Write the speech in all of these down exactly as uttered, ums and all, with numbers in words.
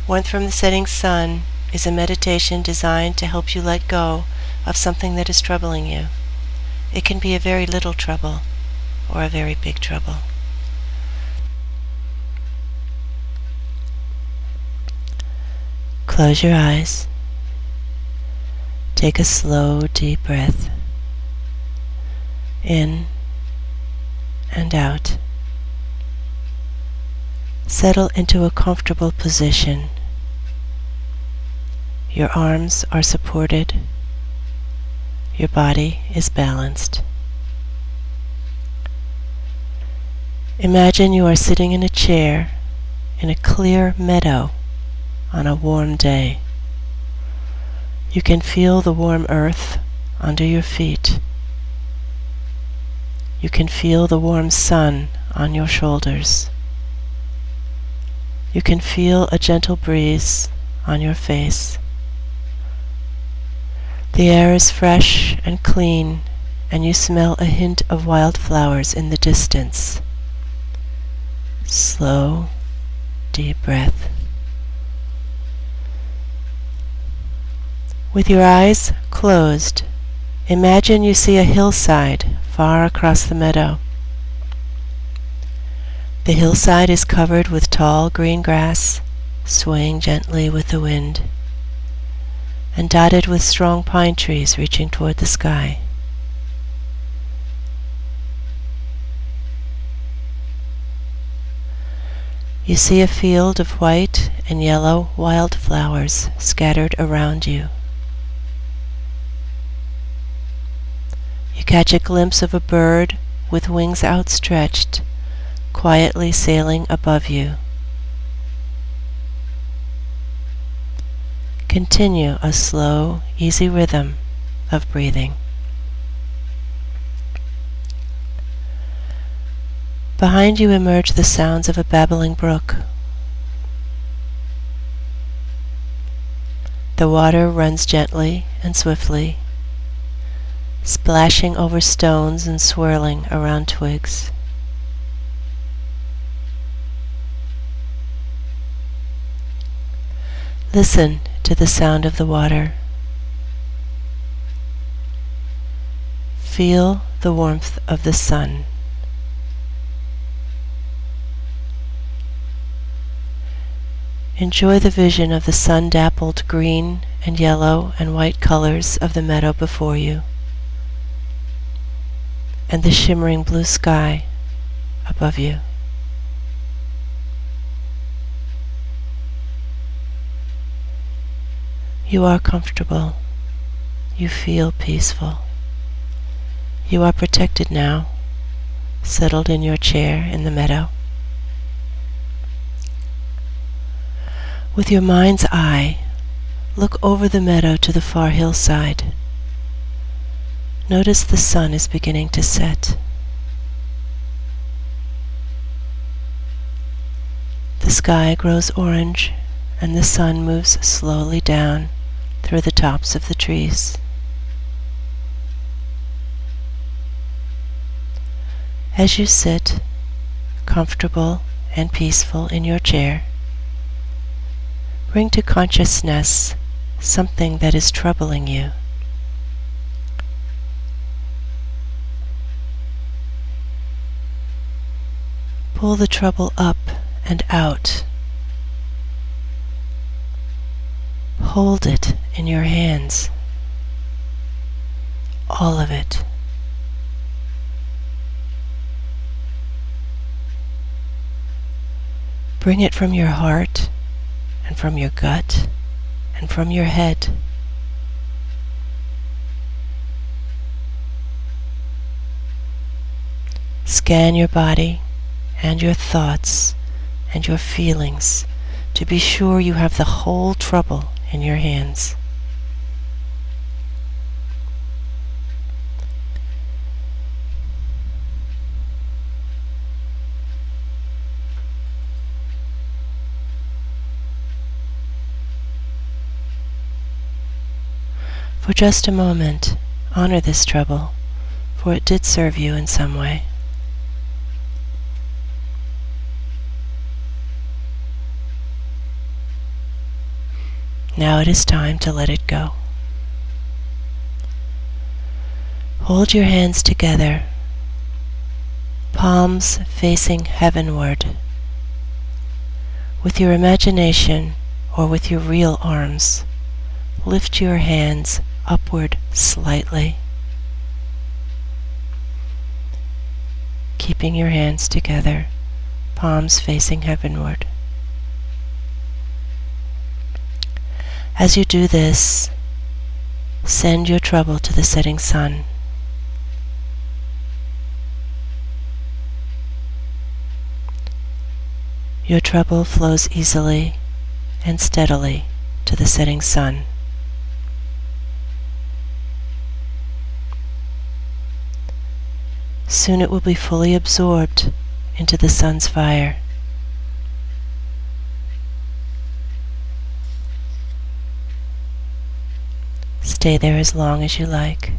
Warmth from the Setting Sun is a meditation designed to help you let go of something that is troubling you. It can be a very little trouble or a very big trouble. Close your eyes. Take a slow, deep breath in and out. Settle into a comfortable position. Your arms are supported. Your body is balanced. Imagine you are sitting in a chair in a clear meadow on a warm day. You can feel the warm earth under your feet. You can feel the warm sun on your shoulders. You can feel a gentle breeze on your face. The air is fresh and clean, and you smell a hint of wildflowers in the distance. Slow, deep breath. With your eyes closed, imagine you see a hillside far across the meadow. The hillside is covered with tall green grass, swaying gently with the wind, and dotted with strong pine trees reaching toward the sky. You see a field of white and yellow wildflowers scattered around you. You catch a glimpse of a bird with wings outstretched, quietly sailing above you. Continue a slow, easy rhythm of breathing. Behind you emerge the sounds of a babbling brook. The water runs gently and swiftly, splashing over stones and swirling around twigs. Listen to the sound of the water. Feel the warmth of the sun. Enjoy the vision of the sun-dappled green and yellow and white colors of the meadow before you, and the shimmering blue sky above you. You are comfortable. You feel peaceful. You are protected now, settled in your chair in the meadow. With your mind's eye, look over the meadow to the far hillside. Notice the sun is beginning to set. The sky grows orange, and the sun moves slowly down through the tops of the trees. As you sit, comfortable and peaceful in your chair, bring to consciousness something that is troubling you. Pull the trouble up and out. Hold it in your hands, all of it. Bring it from your heart and from your gut and from your head. Scan your body and your thoughts and your feelings to be sure you have the whole trouble in your hands. For just a moment, honor this trouble, for it did serve you in some way. Now it is time to let it go. Hold your hands together, palms facing heavenward. With your imagination or with your real arms, lift your hands upward slightly, keeping your hands together, palms facing heavenward. As you do this, send your trouble to the setting sun. Your trouble flows easily and steadily to the setting sun. Soon it will be fully absorbed into the sun's fire. Stay there as long as you like.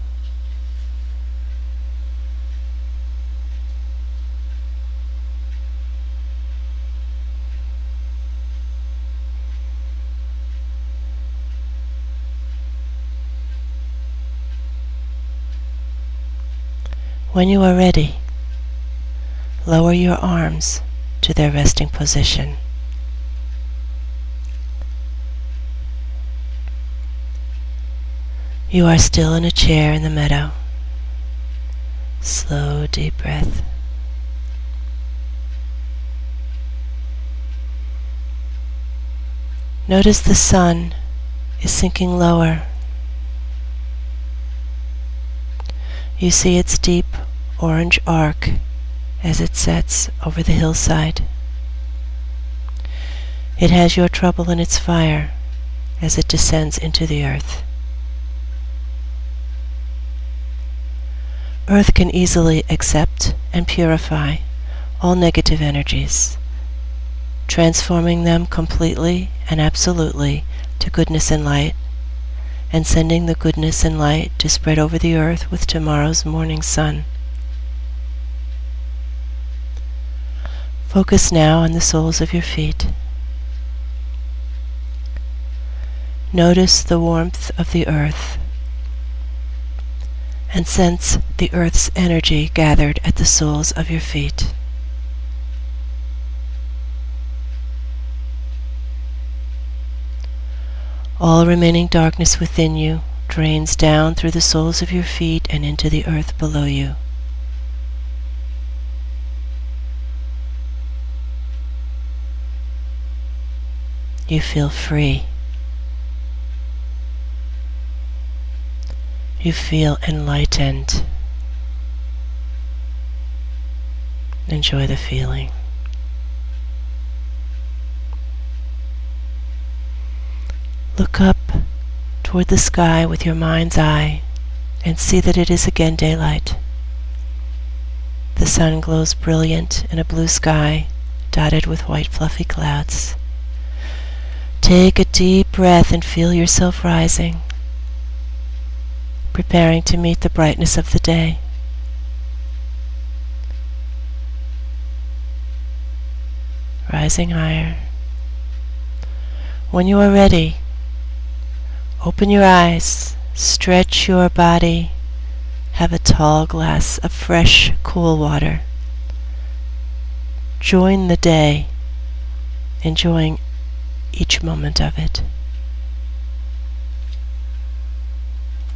When you are ready, lower your arms to their resting position. You are still in a chair in the meadow. Slow, deep breath. Notice the sun is sinking lower. You see its deep orange arc as it sets over the hillside. It has your trouble in its fire as it descends into the earth. Earth can easily accept and purify all negative energies, transforming them completely and absolutely to goodness and light, and sending the goodness and light to spread over the earth with tomorrow's morning sun. Focus now on the soles of your feet. Notice the warmth of the earth and sense the earth's energy gathered at the soles of your feet. All remaining darkness within you drains down through the soles of your feet and into the earth below you. You feel free. You feel enlightened. Enjoy the feeling. Look up toward the sky with your mind's eye and see that it is again daylight. The sun glows brilliant in a blue sky dotted with white fluffy clouds. Take a deep breath and feel yourself rising, preparing to meet the brightness of the day. Rising higher. When you are ready, open your eyes, stretch your body, have a tall glass of fresh, cool water. Join the day, enjoying each moment of it.